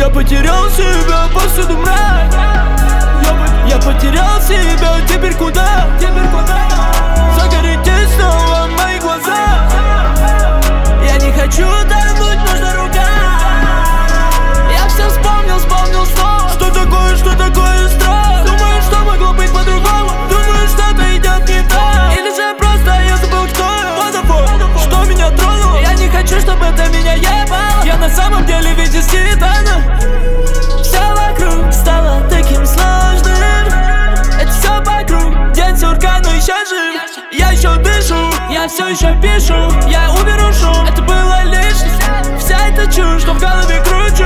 Я потерял себя, повсюду мрак. Я потерял себя, теперь куда? Загорите снова мои глаза. Я не хочу тонуть, нужна рука. Я все вспомнил снова. Что такое страх? Думаю, что могло быть по-другому. Думаю, что-то идет не так. Или же просто я забыл, кто я. Что меня тронуло? Я не хочу, чтобы это меня ебало. Я на самом деле ведь из титана. Все вокруг стало таким сложным. Это все вокруг, день сурка, но еще жив. Я еще дышу, я все еще пишу. Я уберу шум, это было лишним. Вся эта чушь, что в голове кручу.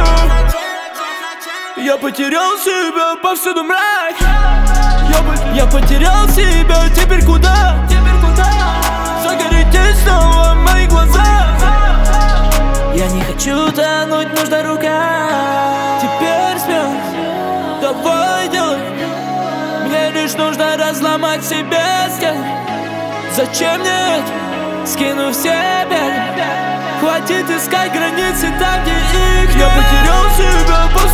Я потерял себя, повсюду мрак. Я потерял себя, теперь куда? Загорите снова мои глаза. Я не хочу тонуть, нужна рука. Теперь смело, давай делай. Мне лишь нужно разломать себе стены. Зачем мне это? Скину все беды. Хватит искать границы там, где их нет. Я потерял себя.